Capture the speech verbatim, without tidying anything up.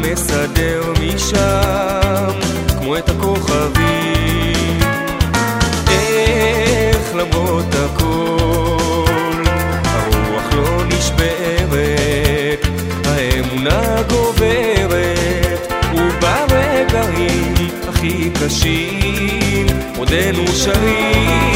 מסדר משם כמו את הכוכבים. איך למרות הכל הרוח לא נשברת, האמונה גוברת, וברגעים הכי קשים עודנו שרים